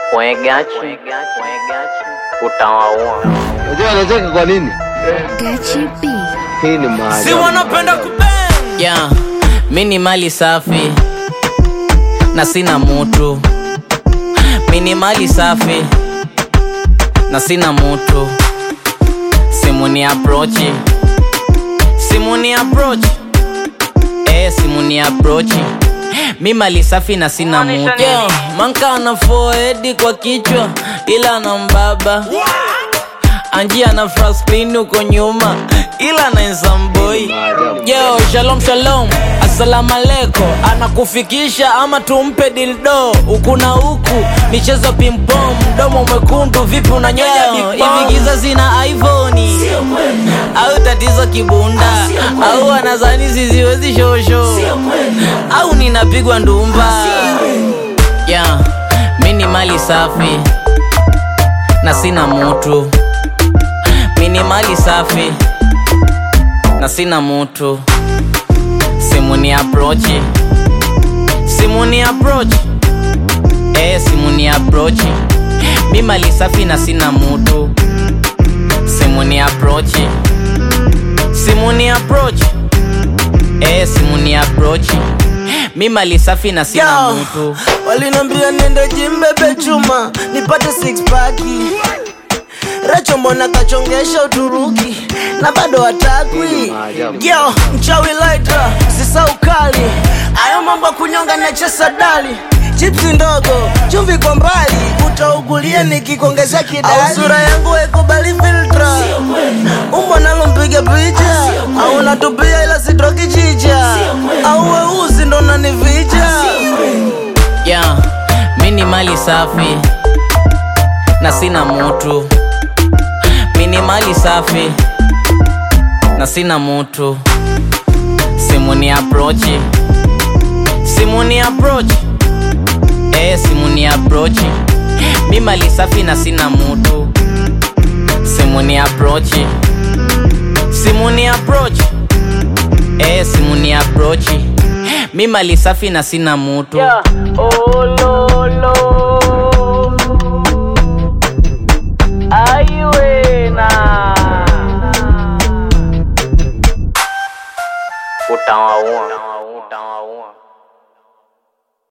Gachi utawaua. Unajua anacheka kwa nini? Gachi B. Hii ni maajabu. Si wanapenda kubang. Yeah, mini mali safi na sina mutu. Mini mali safi na sina mutu. Simuni approach. Simuni approach. Simuni approach. Mi mali safi na sina mutu. Yeah, manka ana forehead kwa kichwa ila na mbaba. Anji ana frasplin uko nyuma ila na insamboy. Yo, shalom shalom, assalamu alaikum. Anakufikisha ama tumpe dildo. Huku na huku, michezo ping-pong. Mdomo mwekundu, vipi unanyonya big bang. Hivi giza zina iPhone au tatizo kibunda. Au anazani siziwezi shosho. Au ninapigwa ndumba. Yeah, mini mali safi na sina mutu. Mini mali safi na sina mutu. Simuni approach. Simuni approach. Simuni approach. Mi mali safi na sina mutu. Simuni approach. Simuni approach. Simuni approach. Mi mali safi na sina mutu. Walinambia niende gym bebe chuma nipate six pack. Recho mbona kachongesha Uturuki na bado hatakwi. Yo, mchawi lighter, sisa ukali. Ayo mambo kunyonga na chesa dali. Chipsi ndogo, chumvi kwa mbali. Utaugulia nikikongeza kidali. Au sura yangu ekubali filtra. Umbo nalo mpige picha. Au natupia ila sitroki chicha. Au weusi ndo nanivija. Yeah, mini mali safi na sina mutu. Mini mali safi na sina mutu. Simuni approach. Simuni approach. Simuni approach. Mi mali safi na sina mutu. Simuni approach. Simuni approach. Simuni approach. Mi mali safi na sina mutu. Yeah. Oh, no.